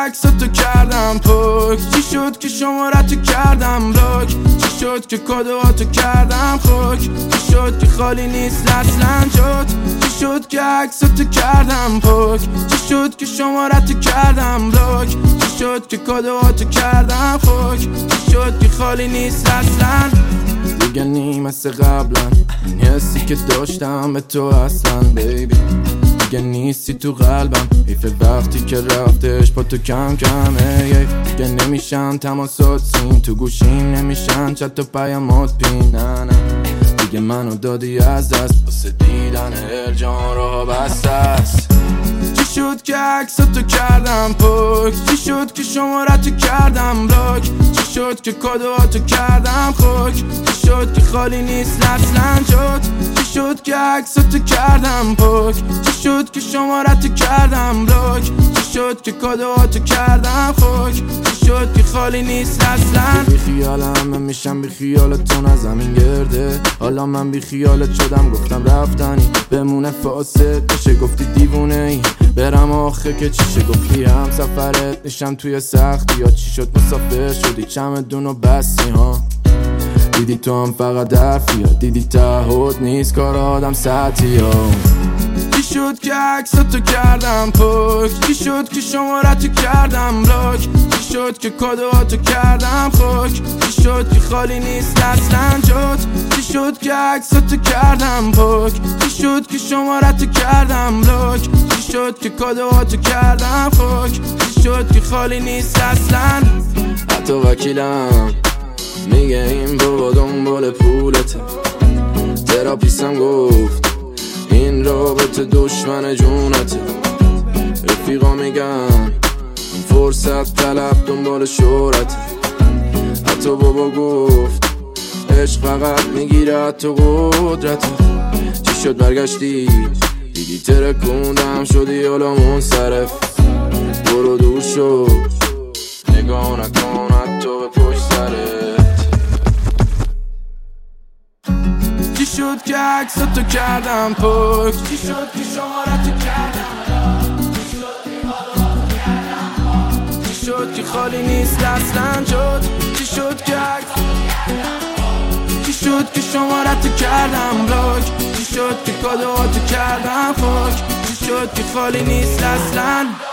عکساتو کردم پاک؟ چی شد که شمارتو کردم بلاک؟ چی شد که کادوهاتو کردم خاک؟ چی شد که خالی نیست اصلا جات؟ چی شد که عکساتو کردم پاک؟ چی شد که شمارتو کردم بلاک؟ چی شد که کادوهاتو کردم خاک؟ چی شد که خالی نیست اصلا؟ دیگه نی مثل قبلا، این حسی که داشتم به تو اصلا بیبی دیگه نیستی تو قلبم. حیف وقتی که رفتش با تو کم کمه. دیگه نمیشن تماسات سین تو گوشیم، نمیشن چت و پیامات پین. نه نه دیگه منو دادی از دست واسه دیدن جان راه بسته است. چی شد که عکساتو کردم پاک؟ چی شد که شمارتو کردم بلاک؟ چی شد که کادوهاتو کردم خاک؟ چی شد که خالی نیست اصلا جات؟ چی شد که عکساتو کردم پاک؟ چی شد که شمارتو کردم بلاک؟ چی شد که کادوهاتو کردم خاک؟ چی شد که خالی نیست اصلا؟ بی خیالم من میشم، بی خیالتون از زمین گرده. حالا من بی خیالت شدم، گفتم رفتنی بمونه فاسد بشه. گفتی دیوونه ای برم آخه که چیشه؟ گفتی هم سفرت نشم توی سختی یا چی شد مسافر شدی چمدون و بستی ها؟ دیدی تو هم فقط درفی ها، دیدی تعهد نیست کار آدم سطحی ها. چی شد که عکساتو کردم پاک؟ چی شد که شمارتو کردم بلاک؟ چی شد که کادوهاتو کردم خاک؟ چی شد که خالی نیست اصلا جات؟ چی شد که عکساتو کردم پاک؟ چی شد که شمارتو کردم بلاک؟ چی شد که کادوهاتو کردم خاک؟ چی شد که خالی نیست اصلا؟ حتی وکیلم میگه این بابا دنبال پولته. تراپیستم گفت این رابطه دشمن جونته. رفیقا میگن فرصت طلب دنبال شهرته. حتی بابا گفت عشق فقط میگیره حتی قدرته. چی شد برگشتی دیدی ترکوندم شدی حالا منصرف. برو دور شو نگاه نکن حتی به پشت سرت. چی شد که عکساتو کردم پاک؟ چی شد که شمارتو کردم؟ چی شد که خالی نیست اصلا جات؟ چی شد که چی شد که شمارتو کردم بلاک؟ چی شد که کادوهاتو کردم خاک؟ چی شد که خالی نیست اصلا؟